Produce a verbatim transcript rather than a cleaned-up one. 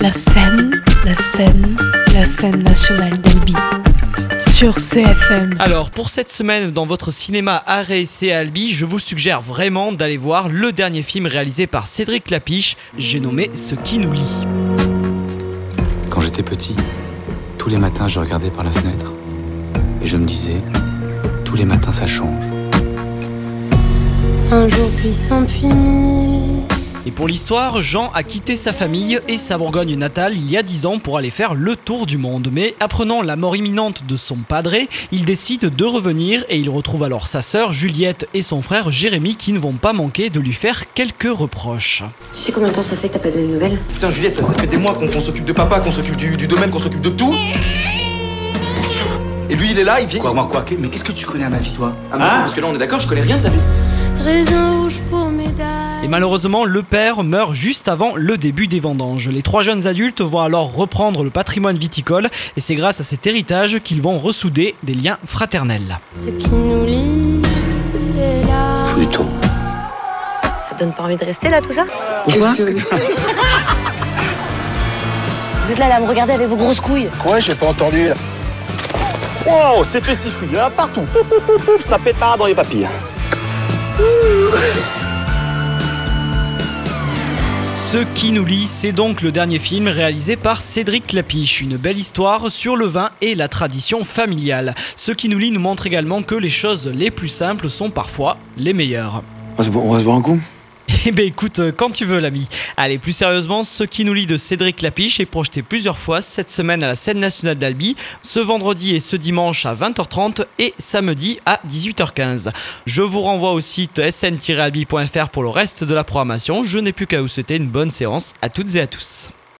La scène, la scène, la scène nationale d'Albi. Sur C F M. Alors pour cette semaine dans votre cinéma Art et Essai à Albi, je vous suggère vraiment d'aller voir le dernier film réalisé par Cédric Klapisch, j'ai nommé Ce qui nous lie. Quand j'étais petit, tous les matins je regardais par la fenêtre et je me disais, tous les matins ça change. Un jour puissant puis mille. Et pour l'histoire, Jean a quitté sa famille et sa Bourgogne natale il y a dix ans pour aller faire le tour du monde. Mais apprenant la mort imminente de son padré, il décide de revenir et il retrouve alors sa sœur Juliette et son frère Jérémy qui ne vont pas manquer de lui faire quelques reproches. Tu sais combien de temps ça fait que t'as pas donné de nouvelles? Putain Juliette, ça, ça fait des mois qu'on, qu'on s'occupe de papa, qu'on s'occupe du, du domaine, qu'on s'occupe de tout. Et lui il est là, il vient... Quoi, moi quoi? Mais qu'est-ce que tu connais à ma vie, toi? Ah, hein? Parce que là on est d'accord, je connais rien de ta vie. Raisin rouge pour médaille. Et malheureusement, le père meurt juste avant le début des vendanges. Les trois jeunes adultes vont alors reprendre le patrimoine viticole et c'est grâce à cet héritage qu'ils vont ressouder des liens fraternels. Ce qui nous lie est là. Faut du temps. Ça donne pas envie de rester là tout ça? Qu'est-ce que... Vous êtes là, là à me regarder avec vos grosses couilles. Ouais, j'ai pas entendu là. Wow, c'est pestifouille, hein, partout. Poup, poup, poup, poup, ça pétard dans les papilles. Ce qui nous lie, c'est donc le dernier film réalisé par Cédric Klapisch. Une belle histoire sur le vin et la tradition familiale. Ce qui nous lie nous montre également que les choses les plus simples sont parfois les meilleures. On va se boire, on va se boire un coup. Eh ben écoute, quand tu veux l'ami. Allez, plus sérieusement, Ce qui nous lie de Cédric Klapisch est projeté plusieurs fois cette semaine à la scène nationale d'Albi, ce vendredi et ce dimanche à vingt heures trente et samedi à dix-huit heures quinze. Je vous renvoie au site s n tiret albi point f r pour le reste de la programmation. Je n'ai plus qu'à vous souhaiter une bonne séance à toutes et à tous.